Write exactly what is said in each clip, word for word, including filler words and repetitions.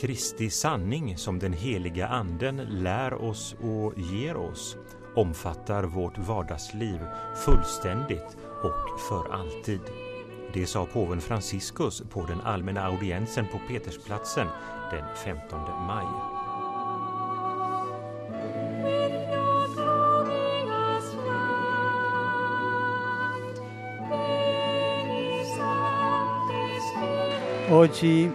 Kristi sanning som den heliga anden lär oss och ger oss omfattar vårt vardagsliv fullständigt och för alltid. Det sa påven Franciscus på den allmänna audiensen på Petersplatsen den femtonde maj. Oggi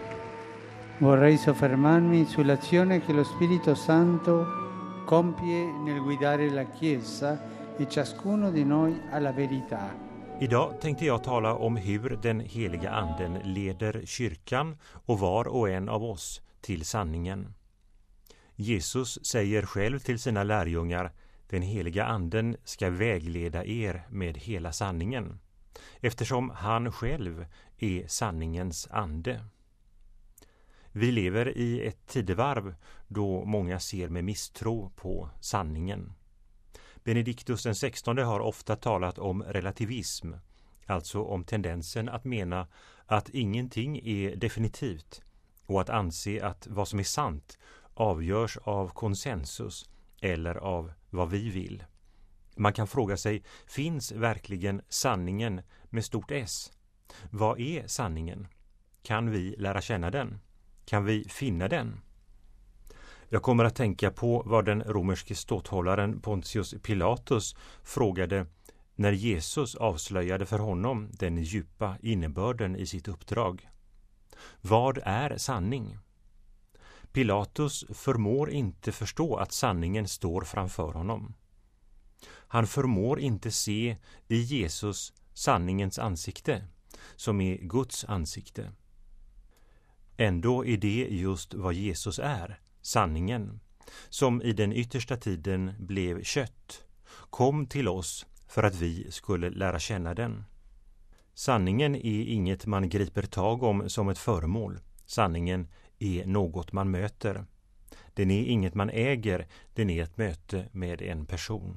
vorrei soffermarmi sull'azione che lo Spirito Santo compie nel guidare la Chiesa e ciascuno di noi alla verità. Idag tänkte jag tala om hur den heliga anden leder kyrkan och var och en av oss till sanningen. Jesus säger själv till sina lärjungar: den heliga anden ska vägleda er med hela sanningen, eftersom han själv är sanningens ande. Vi lever i ett tidevarv då många ser med misstro på sanningen. Benediktus den sextonde har ofta talat om relativism, alltså om tendensen att mena att ingenting är definitivt och att anse att vad som är sant avgörs av konsensus eller av vad vi vill. Man kan fråga sig, finns verkligen sanningen med stort S? Vad är sanningen? Kan vi lära känna den? Kan vi finna den? Jag kommer att tänka på vad den romerske ståthållaren Pontius Pilatus frågade när Jesus avslöjade för honom den djupa innebörden i sitt uppdrag. Vad är sanning? Pilatus förmår inte förstå att sanningen står framför honom. Han förmår inte se i Jesus sanningens ansikte, som är Guds ansikte. Ändå är det just vad Jesus är, sanningen, som i den yttersta tiden blev kött, kom till oss för att vi skulle lära känna den. Sanningen är inget man griper tag om som ett föremål. Sanningen är något man möter. Den är inget man äger, den är ett möte med en person.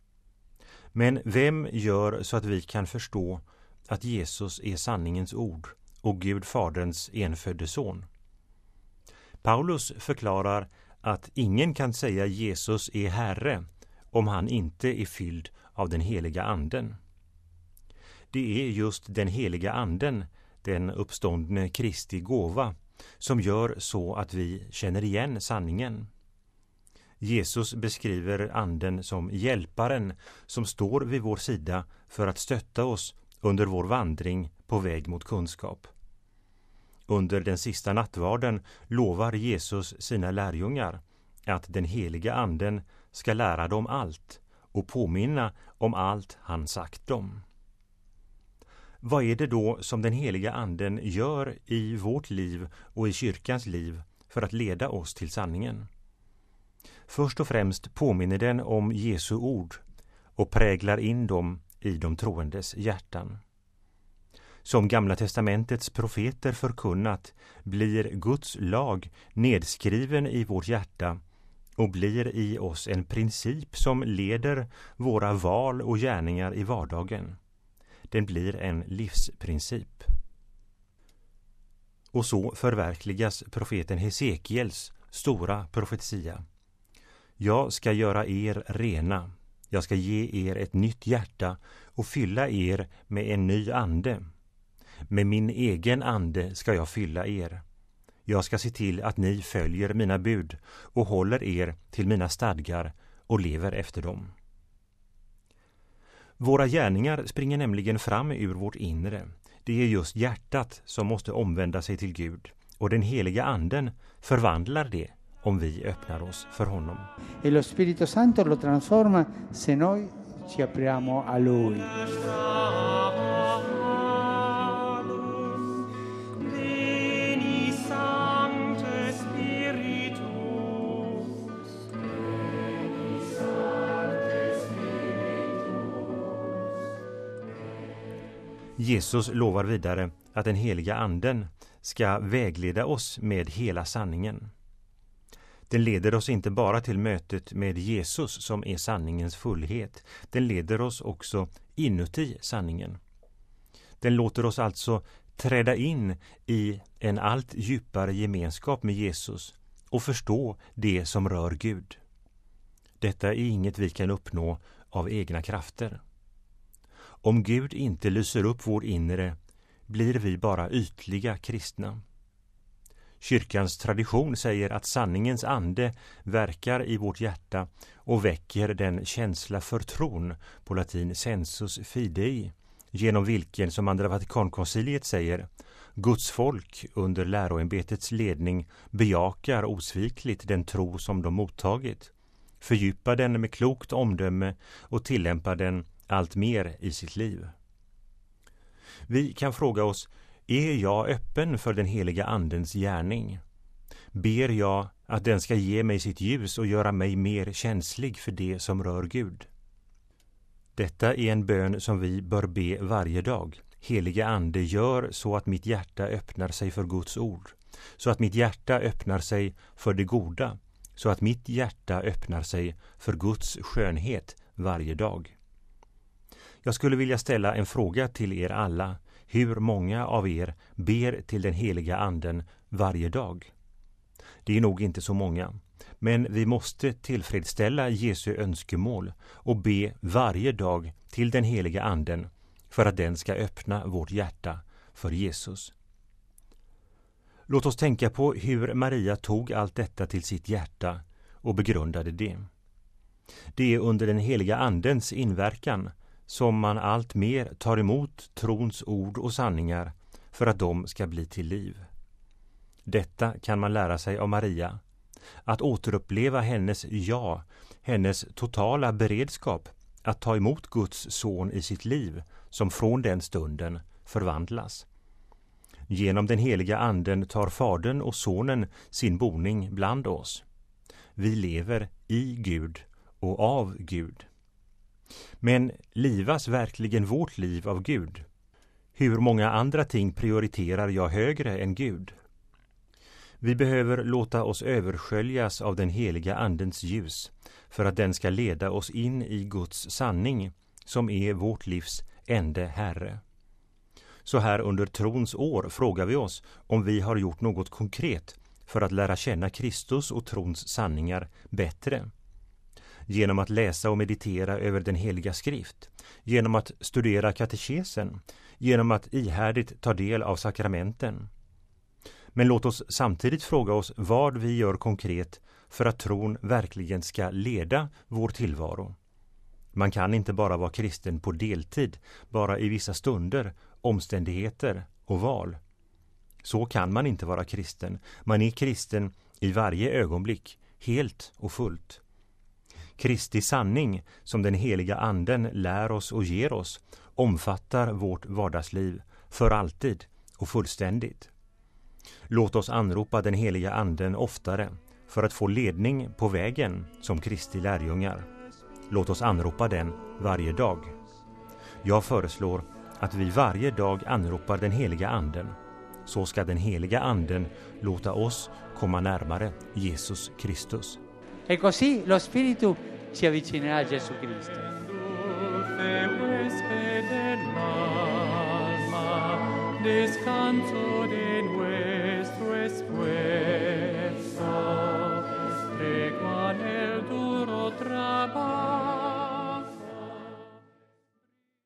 Men vem gör så att vi kan förstå att Jesus är sanningens ord och Gud Faderns enfödde son? Paulus förklarar att ingen kan säga Jesus är Herre om han inte är fylld av den heliga anden. Det är just den heliga anden, den uppståndne Kristi gåva, som gör så att vi känner igen sanningen. Jesus beskriver anden som hjälparen som står vid vår sida för att stötta oss under vår vandring på väg mot kunskap. Under den sista nattvarden lovar Jesus sina lärjungar att den heliga anden ska lära dem allt och påminna om allt han sagt dem. Vad är det då som den heliga anden gör i vårt liv och i kyrkans liv för att leda oss till sanningen? Först och främst påminner den om Jesu ord och präglar in dem i de troendes hjärtan. Som Gamla testamentets profeter förkunnat blir Guds lag nedskriven i vårt hjärta och blir i oss en princip som leder våra val och gärningar i vardagen. Den blir en livsprincip. Och så förverkligas profeten Hesekiels stora profetia. Jag ska göra er rena, jag ska ge er ett nytt hjärta och fylla er med en ny ande. Med min egen ande ska jag fylla er. Jag ska se till att ni följer mina bud och håller er till mina stadgar och lever efter dem. Våra gärningar springer nämligen fram ur vårt inre. Det är just hjärtat som måste omvända sig till Gud, och den heliga anden förvandlar det om vi öppnar oss för honom. E lo Spirito Santo lo transforma se noi ci apriamo a Lui. Jesus lovar vidare att den heliga anden ska vägleda oss med hela sanningen. Den leder oss inte bara till mötet med Jesus som är sanningens fullhet. Den leder oss också inuti sanningen. Den låter oss alltså träda in i en allt djupare gemenskap med Jesus och förstå det som rör Gud. Detta är inget vi kan uppnå av egna krafter. Om Gud inte lyser upp vår inre blir vi bara ytliga kristna. Kyrkans tradition säger att sanningens ande verkar i vårt hjärta och väcker den känsla för tron, på latin sensus fidei, genom vilken, som andra Vatikankonciliet säger, Guds folk under läroämbetets ledning bejakar osvikligt den tro som de mottagit, fördjupar den med klokt omdöme och tillämpar den allt mer i sitt liv. Vi kan fråga oss, är jag öppen för den heliga andens gärning? Ber jag att den ska ge mig sitt ljus och göra mig mer känslig för det som rör Gud? Detta är en bön som vi bör be varje dag. Heliga ande, gör så att mitt hjärta öppnar sig för Guds ord, så att mitt hjärta öppnar sig för det goda, så att mitt hjärta öppnar sig för Guds skönhet varje dag. Jag skulle vilja ställa en fråga till er alla. Hur många av er ber till den heliga anden varje dag? Det är nog inte så många, men vi måste tillfredsställa Jesu önskemål och be varje dag till den heliga anden för att den ska öppna vårt hjärta för Jesus. Låt oss tänka på hur Maria tog allt detta till sitt hjärta och begrundade det. Det är under den heliga andens inverkan som man allt mer tar emot trons ord och sanningar för att de ska bli till liv. Detta kan man lära sig av Maria, att återuppleva hennes ja, hennes totala beredskap att ta emot Guds son i sitt liv, som från den stunden förvandlas. Genom den heliga anden tar Fadern och Sonen sin boning bland oss. Vi lever i Gud och av Gud. Men livas verkligen vårt liv av Gud? Hur många andra ting prioriterar jag högre än Gud? Vi behöver låta oss översköljas av den heliga andens ljus för att den ska leda oss in i Guds sanning, som är vårt livs ende Herre. Så här under trons år frågar vi oss om vi har gjort något konkret för att lära känna Kristus och trons sanningar bättre. Genom att läsa och meditera över den heliga skrift, genom att studera katekesen, genom att ihärdigt ta del av sakramenten. Men låt oss samtidigt fråga oss vad vi gör konkret för att tron verkligen ska leda vår tillvaro. Man kan inte bara vara kristen på deltid, bara i vissa stunder, omständigheter och val. Så kan man inte vara kristen. Man är kristen i varje ögonblick, helt och fullt. Kristi sanning, som den heliga anden lär oss och ger oss, omfattar vårt vardagsliv för alltid och fullständigt. Låt oss anropa den heliga anden oftare för att få ledning på vägen som Kristi lärjungar. Låt oss anropa den varje dag. Jag föreslår att vi varje dag anropar den heliga anden. Så ska den heliga anden låta oss komma närmare Jesus Kristus. E così lo Spirito ci avvicinerà a Gesù Cristo. Descanso de nuestro esfuerzo.